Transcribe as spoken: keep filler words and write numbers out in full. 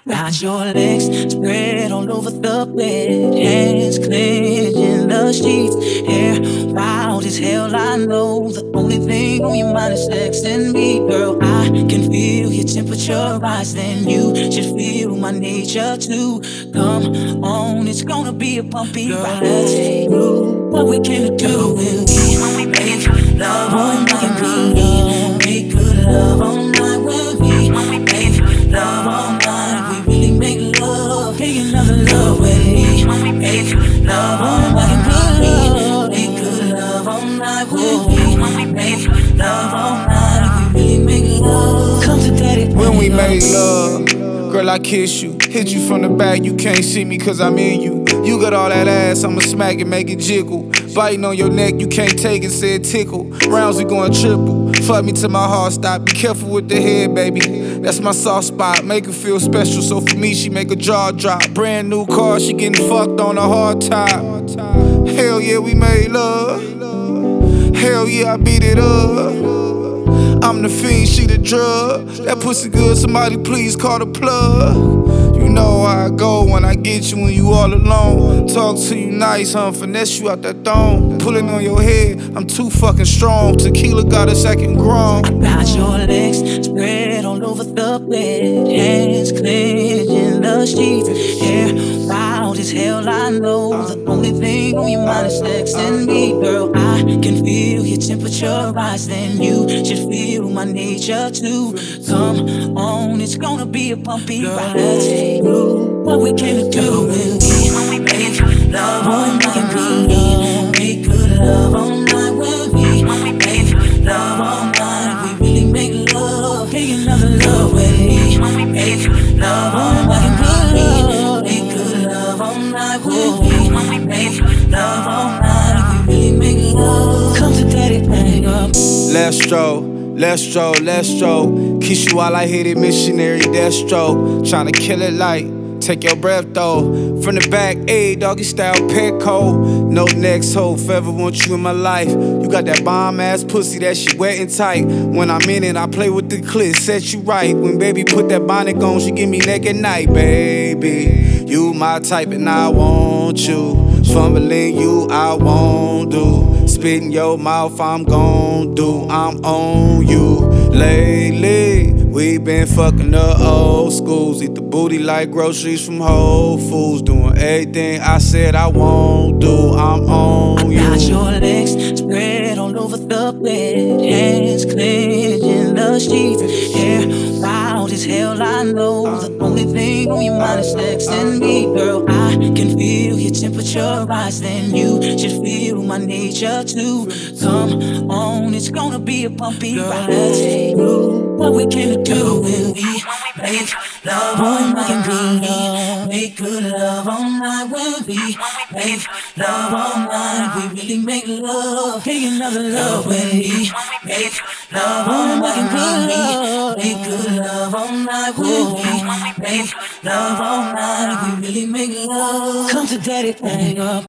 Got your legs spread all over the bed, hands clenched in the sheets, hair wild as hell. I know the only thing on your mind is sex and me, girl. I can feel your temperature rising. You should feel my nature too. Come on, it's gonna be a bumpy ride. Let's take through what we can do when we make love all night. We make good love all night when we make love all night. We really make love, make another love when we make love all night. We make good love all night when we make love all night. We really make love. Come to daddy when we make love. Girl, I kiss you, hit you from the back, you can't see me cause I'm in you. You got all that ass, I'ma smack it, make it jiggle. Biting on your neck, you can't take it, say it tickle. Rounds we going triple, fuck me till my heart stop. Be careful with the head, baby, that's my soft spot. Make her feel special, so for me she make a jaw drop. Brand new car, she getting fucked on a hard top. Hell yeah, we made love. Hell yeah, I beat it up. I'm the fiend, she the drug. That pussy good, somebody please call the plug. You know how I go when I get you when you all alone. Talk to you nice, huh? Finesse you out that thong. Pulling on your head, I'm too fucking strong. Tequila got us acting grown. Got your legs spread all over the bed, hands clenched in the sheets, hair wild as hell. I know the only thing on your mind is sex and me, girl. I can feel your temperature rising. You should feel my nature too. Come on, it's gonna be a bumpy ride. Let's take through what we can do when we make love all night. We make good love all night when we make love all night. We really make love, make another love when we make love all night. We make good love all night when we make love all night. We really make love. Come to daddy, hang up. Let's stroll, let's stroll, let's stroll. Kiss you while I hit it, missionary death stroke. Tryna kill it like, take your breath though. From the back, ayy, doggy style, Petco. No next hoe, forever want you in my life. You got that bomb ass pussy, that shit wet and tight. When I'm in it, I play with the clit, set you right. When baby put that bonnet on, she give me neck at night, baby. You my type and I want you. Fumbling you, I won't do. Spit in your mouth, I'm gon' do. I'm on you. Lately, we been fucking the old schools. Eat the booty like groceries from Whole Foods. Doing everything I said I won't do. I'm on you. Got your legs spread all over the bed, hands clenched in the sheets, hair wild as hell. I know the only thing on your mind is sex and me, girl. I can feel your temperature rising. You should feel my nature too. Come on, it's gonna be a bumpy ride. Let's take through what we can do when we make love all night. We make good love all night when we make love all night. We really make love, make another love when we make love all night. We make good love all night when we make love all night. We really make love. Come to daddy, hang up.